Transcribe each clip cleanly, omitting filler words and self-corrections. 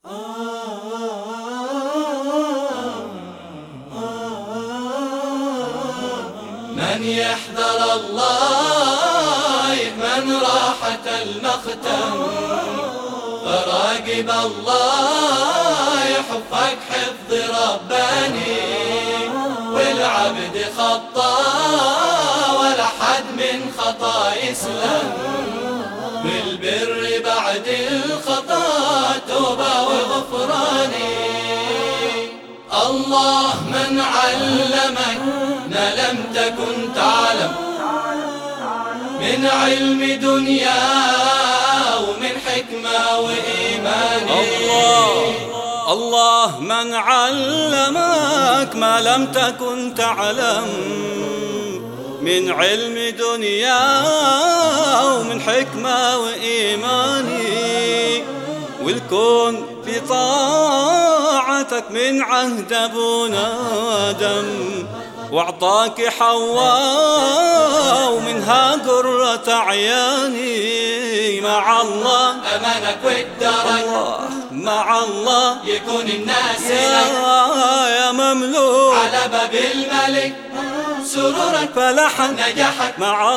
من يحذر الله يأمن راحة المختم، فراقب الله يحفظك حفظ رباني، والعبد خطا ولا حد من خطا يسلم، بالبر بعد الخطا توبة وغفراني. الله من علمك ما لم تكن تعلم، من علم دنيا ومن حكمة وإيمان. الله من علمك ما لم تكن تعلم، من علم دنيا ومن حكمة وإيمان، والكون في طاعتك من عهد أبونا آدم، واعطاك حواء ومنها قرة عياني. مع الله أمانك والدرك مع الله يكون الناس يا مملوك على باب الملك، سرورك فلحن نجحك مع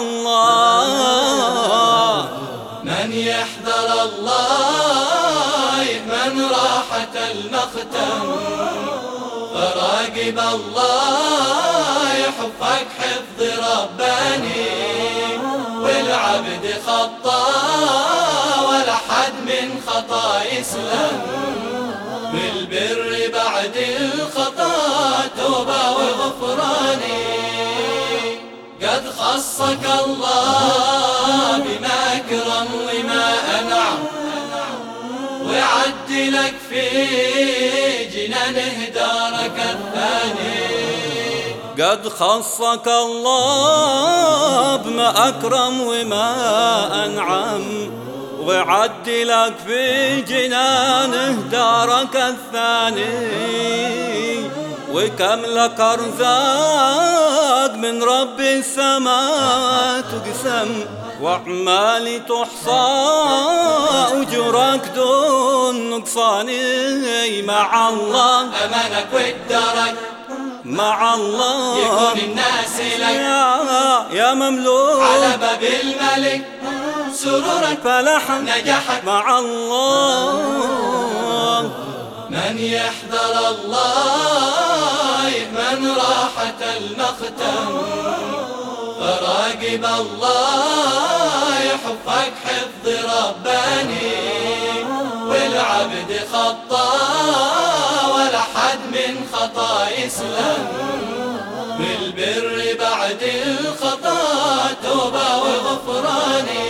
الله. من يحذر الله يأمن راحة المختم، فراقب الله يحفظك حفظ رباني، والعبد خطا ولا حد من خطا يسلم، بالبر بعد الخطا توبة وغفراني. قد خصك الله بما أكرم وما أنعم، وعدلك في جنانه دارك الثاني. قد خصك الله بما أكرم وما أنعم، وعدلك في جنانه دارك الثاني. وكم لك أرزاق من رب السماء تقسم، وأعمالي تحصى أجرك دون نقصان. مع الله أمانك والدرك مع الله يكون الناس لك يا مملوك على باب الملك، سرورك فلحن نجحك مع الله. من يحذر الله يأمن راحة المختم، فراقب الله يحفظك حفظ رباني، والعبد خطا ولا حد من خطا يسلم، بالبر بعد الخطا توبة وغفراني.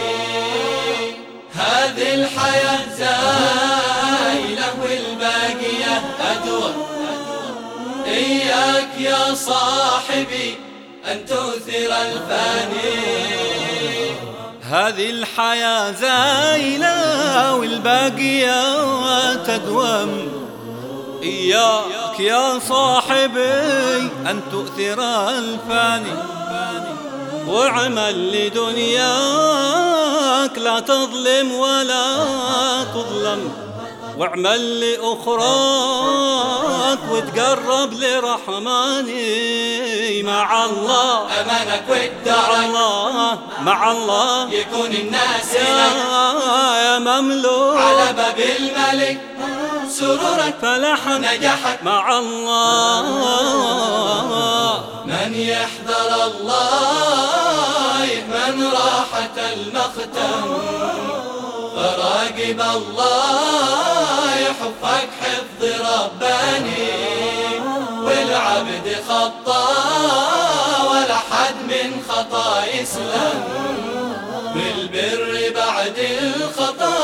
هذه الحياة زايلة والباقية أدوى، إياك يا صاحبي أن تؤثر الفاني. هذه الحياة زايلة والباقية تدوم، إياك يا صاحبي أن تؤثر الفاني، واعمل لدنياك لا تظلم ولا تظلم، واعمل لأخراك وتقرب لرحماني. مع الله أمانك والدرك مع الله يكون الناس يا مملوك على باب الملك، سرورك فلحن نجحك مع الله. من يحذر الله يأمن راحة المختم، فراقب الله يحفظك حفظ رباني، والعبد خطا ولا حد من خطا يسلم، بالبر بعد الخطا